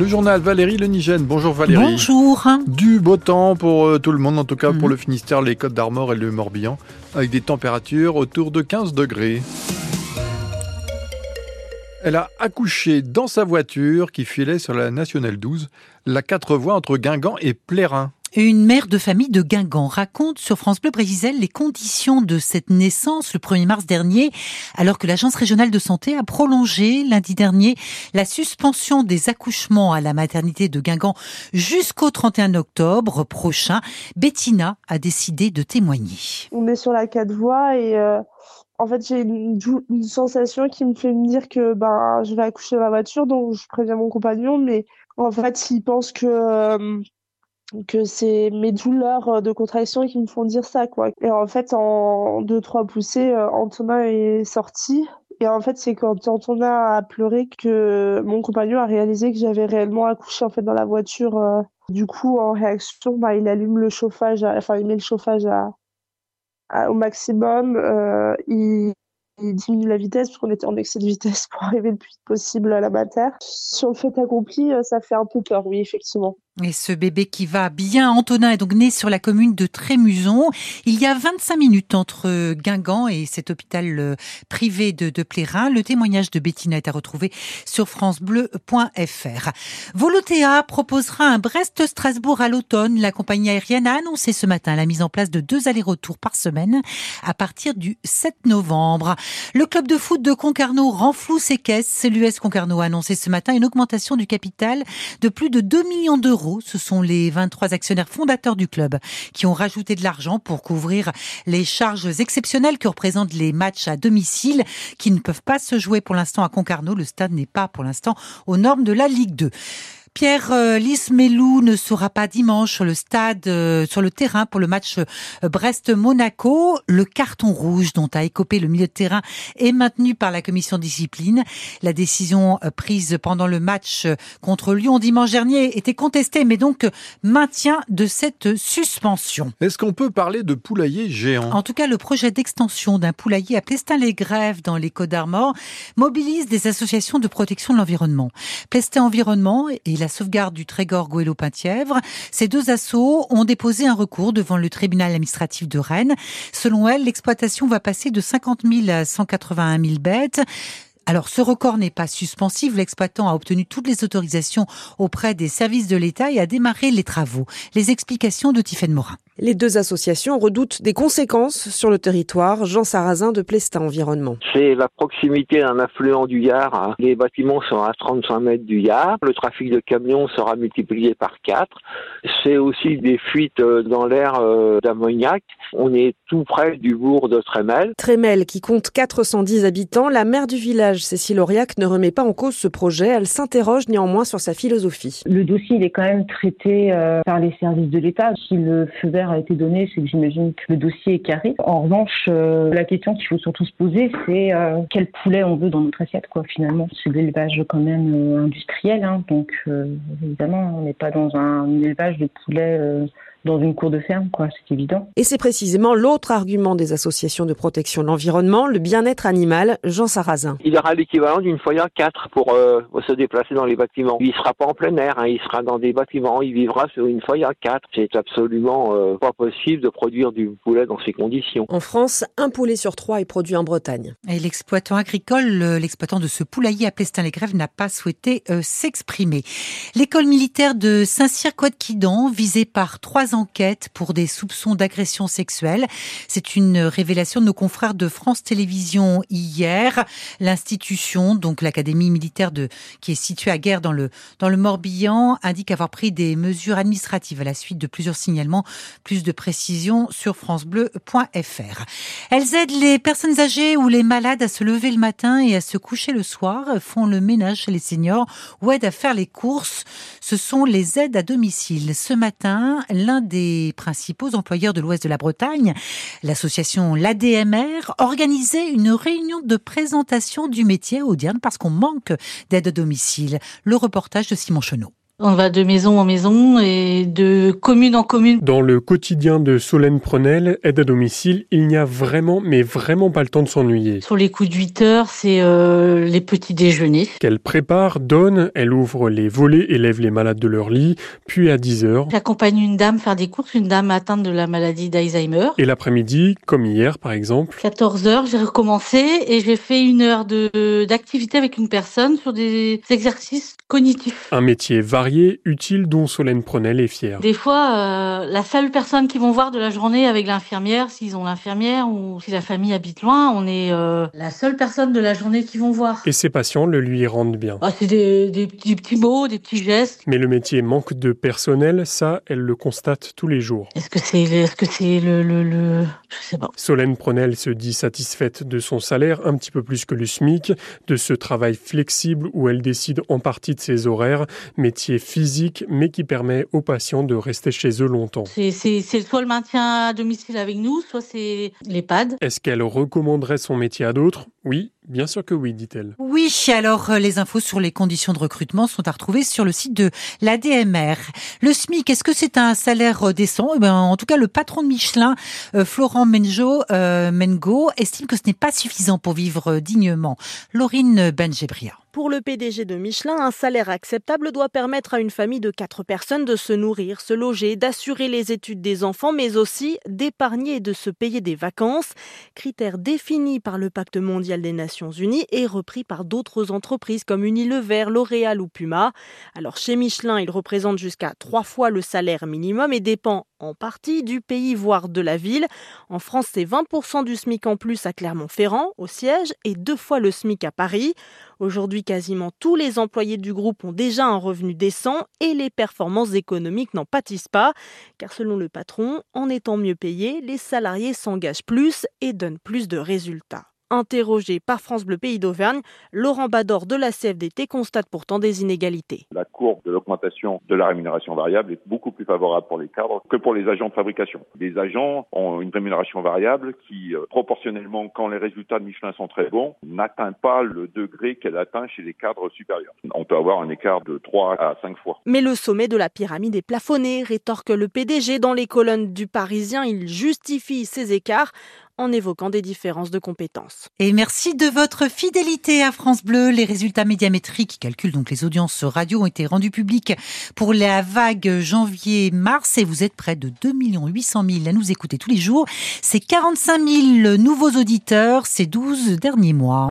Le journal Valérie Lenigène. Bonjour Valérie. Bonjour. Du beau temps pour tout le monde, en tout cas pour le Finistère, les Côtes d'Armor et le Morbihan, avec des températures autour de 15 degrés. Elle a accouché dans sa voiture qui filait sur la Nationale 12, la 4 voies entre Guingamp et Plérin. Une mère de famille de Guingamp raconte sur France Bleu Brésil les conditions de cette naissance le 1er mars dernier, alors que l'Agence régionale de santé a prolongé lundi dernier la suspension des accouchements à la maternité de Guingamp jusqu'au 31 octobre prochain. Bettina a décidé de témoigner. On est sur la 4 voies et en fait j'ai une sensation qui me fait me dire que je vais accoucher dans la voiture, donc je préviens mon compagnon, mais en fait il pense que c'est mes douleurs de contraction qui me font dire ça, quoi. Et en fait, en 2-3 poussées, Antonin est sorti. Et en fait, c'est quand Antonin a pleuré que mon compagnon a réalisé que j'avais réellement accouché, en fait, dans la voiture. Du coup, en réaction, il allume le chauffage, il met le chauffage au maximum. Il diminue la vitesse parce qu'on était en excès de vitesse pour arriver le plus vite possible à la mater. Sur le fait accompli, ça fait un peu peur, oui, effectivement. Et ce bébé qui va bien, Antonin, est donc né sur la commune de Trémuson. Il y a 25 minutes entre Guingamp et cet hôpital privé de Plérin. Le témoignage de Bettina est à retrouver sur francebleu.fr. Volotea proposera un Brest-Strasbourg à l'automne. La compagnie aérienne a annoncé ce matin la mise en place de 2 allers-retours par semaine à partir du 7 novembre. Le club de foot de Concarneau renfloue ses caisses. L'US Concarneau a annoncé ce matin une augmentation du capital de plus de 2 millions d'euros. Ce sont les 23 actionnaires fondateurs du club qui ont rajouté de l'argent pour couvrir les charges exceptionnelles que représentent les matchs à domicile qui ne peuvent pas se jouer pour l'instant à Concarneau. Le stade n'est pas pour l'instant aux normes de la Ligue 2. Pierre Lismelou ne sera pas dimanche sur le stade, sur le terrain pour le match Brest-Monaco. Le carton rouge dont a écopé le milieu de terrain est maintenu par la commission discipline. La décision prise pendant le match contre Lyon dimanche dernier était contestée, mais donc maintien de cette suspension. Est-ce qu'on peut parler de poulailler géant ? En tout cas, le projet d'extension d'un poulailler à Plestin-les-Grèves dans les Côtes d'Armor mobilise des associations de protection de l'environnement. Plestin Environnement et la sauvegarde du Trégor Goëlo-Penthièvre. Ces 2 assos ont déposé un recours devant le tribunal administratif de Rennes. Selon elles, l'exploitation va passer de 50 000 à 181 000 bêtes. Alors, ce record n'est pas suspensif. L'exploitant a obtenu toutes les autorisations auprès des services de l'État et a démarré les travaux. Les explications de Tiffaine Morin. Les 2 associations redoutent des conséquences sur le territoire. Jean Sarrazin de Plestin Environnement. C'est la proximité d'un affluent du Gard. Les bâtiments sont à 35 mètres du Gard. Le trafic de camions sera multiplié par 4. C'est aussi des fuites dans l'air d'ammoniac. On est tout près du bourg de Trémel. Trémel, qui compte 410 habitants, la maire du village, Cécile Auriac, ne remet pas en cause ce projet. Elle s'interroge néanmoins sur sa philosophie. Le dossier, il est quand même traité par les services de l'État. Si le feu vert a été donné, c'est que j'imagine que le dossier est carré. En revanche, la question qu'il faut surtout se poser, c'est quel poulet on veut dans notre assiette, quoi, finalement. C'est de l'élevage quand même industriel, donc évidemment, on n'est pas dans un élevage de poulet dans une cour de ferme, quoi, c'est évident. Et c'est précisément l'autre argument des associations de protection de l'environnement, le bien-être animal. Jean Sarrazin. Il aura l'équivalent d'une foyer 4 pour se déplacer dans les bâtiments. Il sera pas en plein air, il sera dans des bâtiments, il vivra sur une foyer 4. C'est absolument pas possible de produire du poulet dans ces conditions. En France, 1 poulet sur 3 est produit en Bretagne. Et l'exploitant agricole, l'exploitant de ce poulailler à Plestin-les-Grèves n'a pas souhaité s'exprimer. L'école militaire de Saint-Cyr-Couët-Quidan, visée par 3 enquêtes pour des soupçons d'agression sexuelle. C'est une révélation de nos confrères de France Télévisions hier. L'institution, donc l'académie militaire qui est située à Guères dans le Morbihan, indique avoir pris des mesures administratives à la suite de plusieurs signalements. Plus de précisions sur francebleu.fr. Elles aident les personnes âgées ou les malades à se lever le matin et à se coucher le soir, font le ménage chez les seniors ou aident à faire les courses. Ce sont les aides à domicile. Ce matin, l'un des principaux employeurs de l'Ouest de la Bretagne, l'association l'ADMR, organisait une réunion de présentation du métier à Audierne parce qu'on manque d'aide à domicile. Le reportage de Simon Chenot. On va de maison en maison et de commune en commune. Dans le quotidien de Solène Prenel, aide à domicile, il n'y a vraiment pas le temps de s'ennuyer. Sur les coups de 8 heures, c'est les petits déjeuners. Qu'elle prépare, donne, elle ouvre les volets et lève les malades de leur lit, puis à 10 heures. J'accompagne une dame faire des courses, une dame atteinte de la maladie d'Alzheimer. Et l'après-midi, comme hier par exemple. 14 heures, j'ai recommencé et j'ai fait 1 heure d'activité avec une personne sur des exercices cognitifs. Un métier varié, utile, dont Solène Prenel est fière. Des fois, la seule personne qu'ils vont voir de la journée avec l'infirmière, s'ils ont l'infirmière ou si la famille habite loin, on est la seule personne de la journée qu'ils vont voir. Et ses patients le lui rendent bien. C'est des petits mots, des petits gestes. Mais le métier manque de personnel, ça, elle le constate tous les jours. Est-ce que c'est le... Je sais pas. Solène Prenel se dit satisfaite de son salaire, un petit peu plus que le SMIC, de ce travail flexible où elle décide en partie de ses horaires, métier physique, mais qui permet aux patients de rester chez eux longtemps. C'est soit le maintien à domicile avec nous, soit c'est l'EHPAD. Est-ce qu'elle recommanderait son métier à d'autres ? Oui, bien sûr que oui, dit-elle. Oui, alors les infos sur les conditions de recrutement sont à retrouver sur le site de l'ADMR. Le SMIC, est-ce que c'est un salaire décent ? En tout cas, le patron de Michelin, Florent Mengo, estime que ce n'est pas suffisant pour vivre dignement. Laurine Benjebria. Pour le PDG de Michelin, un salaire acceptable doit permettre à une famille de 4 personnes de se nourrir, se loger, d'assurer les études des enfants, mais aussi d'épargner et de se payer des vacances. Critères définis par le Pacte mondial des Nations Unies et repris par d'autres entreprises comme Unilever, L'Oréal ou Puma. Alors chez Michelin, il représente jusqu'à 3 fois le salaire minimum et dépend en partie du pays, voire de la ville. En France, c'est 20% du SMIC en plus à Clermont-Ferrand, au siège, et 2 fois le SMIC à Paris. Aujourd'hui, quasiment tous les employés du groupe ont déjà un revenu décent et les performances économiques n'en pâtissent pas. Car selon le patron, en étant mieux payés, les salariés s'engagent plus et donnent plus de résultats. Interrogé par France Bleu Pays d'Auvergne, Laurent Bador de la CFDT constate pourtant des inégalités. La courbe de l'augmentation de la rémunération variable est beaucoup plus favorable pour les cadres que pour les agents de fabrication. Les agents ont une rémunération variable qui, proportionnellement, quand les résultats de Michelin sont très bons, n'atteint pas le degré qu'elle atteint chez les cadres supérieurs. On peut avoir un écart de 3 à 5 fois. Mais le sommet de la pyramide est plafonné, rétorque le PDG. Dans les colonnes du Parisien, il justifie ces écarts en évoquant des différences de compétences. Et merci de votre fidélité à France Bleu. Les résultats médiamétriques qui calculent donc les audiences radio ont été rendus publics pour la vague janvier-mars et vous êtes près de 2 800 000 à nous écouter tous les jours. C'est 45 000 nouveaux auditeurs ces 12 derniers mois.